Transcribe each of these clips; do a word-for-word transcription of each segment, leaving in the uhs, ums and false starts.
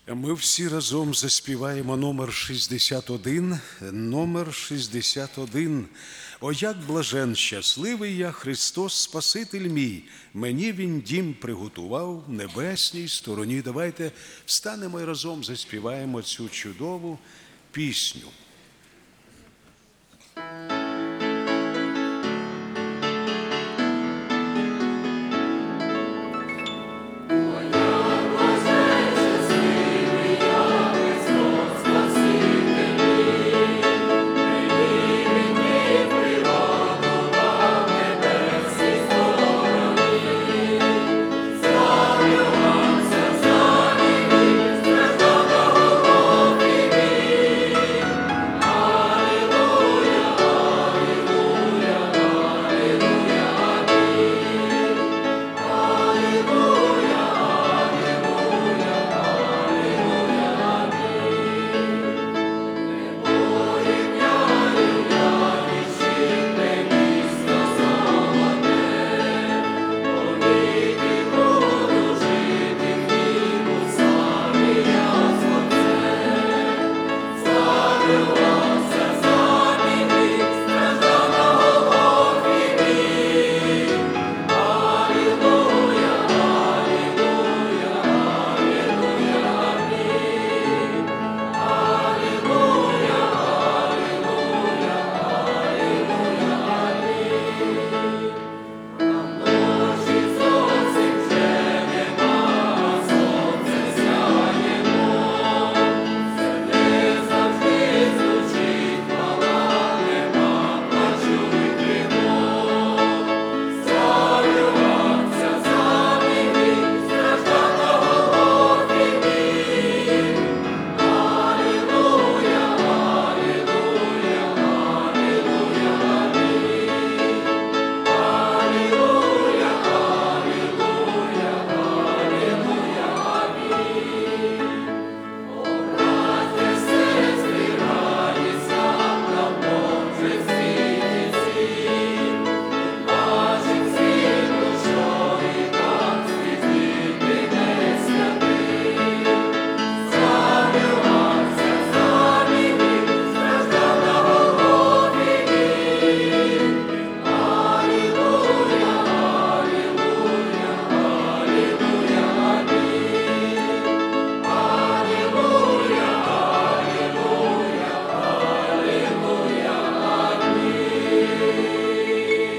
Ми всі разом заспіваємо номер шістдесят один, номер шістдесят один. О, як блажен, щасливий я, Христос Спаситель мій, мені Він дім приготував в небесній стороні. Давайте встанемо і разом заспіваємо цю чудову пісню.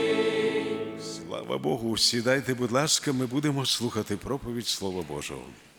Слава Богу, сідайте, будь ласка, ми будемо слухати проповідь Слова Божого.